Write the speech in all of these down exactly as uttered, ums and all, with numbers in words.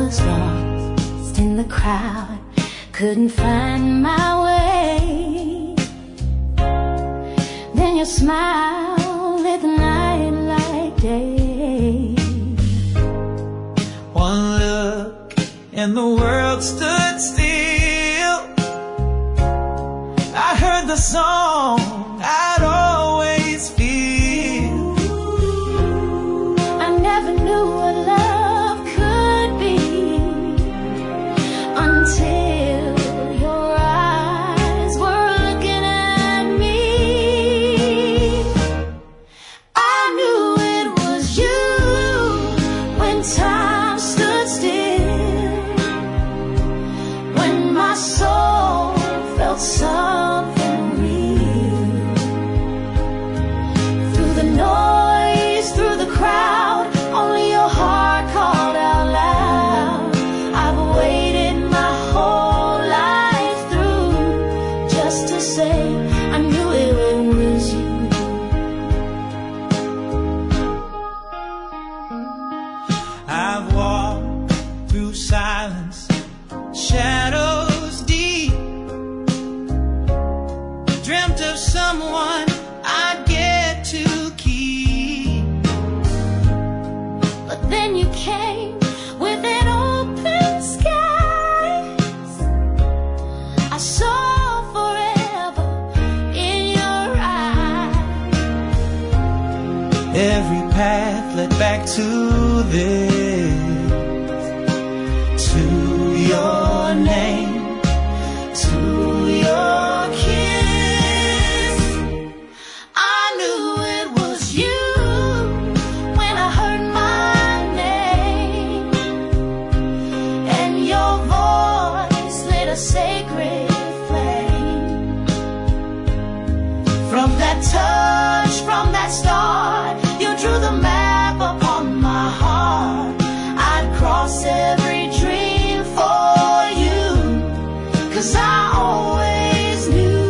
was lost in the crowd, couldn't find my way. Then your smile lit the night like day. One look and the world stood still. I heard the song I'd always feel. I never knew what love could be until your eyes were looking at me. I knew it was you when time stood still, when my soul felt something real. Through the noise, through the crowd, only your heart called out loud. I've waited my whole life through just to say I knew it was you. I've walked through silence, shadows deep, dreamt of someone I'd get to keep. But then you came with an open skies. I saw forever in your eyes. Every path led back to this, to your name, to your kiss. I knew it was you when I heard my name, and your voice lit a sacred flame. From that touch, from that start, you drew the map upon my heart. I'd cross every dream for you, 'cause I always knew.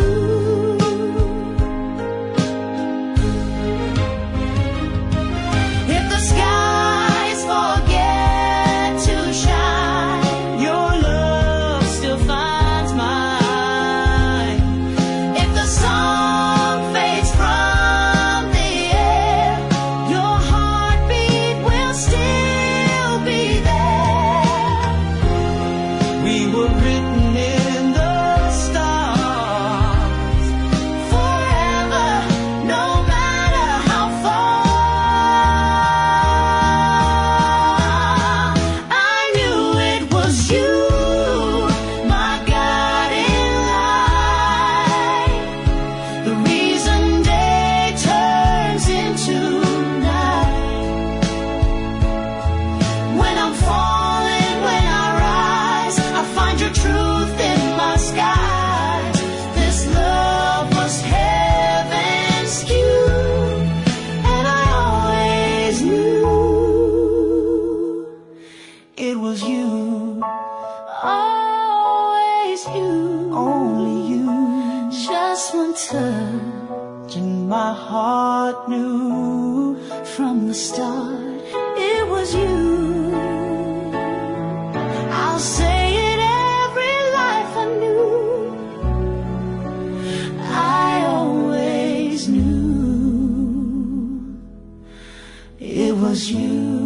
If the skies forget to shine, Your love still finds mine. if the song fades from the air, your heartbeat will still be there. We were written in the stars, Forever, no matter how far. I knew it was you, my guiding light, the reason day turns into night. When I'm falling, when I rise, I find your truth in my skies. This love was heaven's cue, and I always knew it was you, always you, only you, just one touch and my heart knew. from the start. It was you. I'll say it every life I knew. I always knew it was you.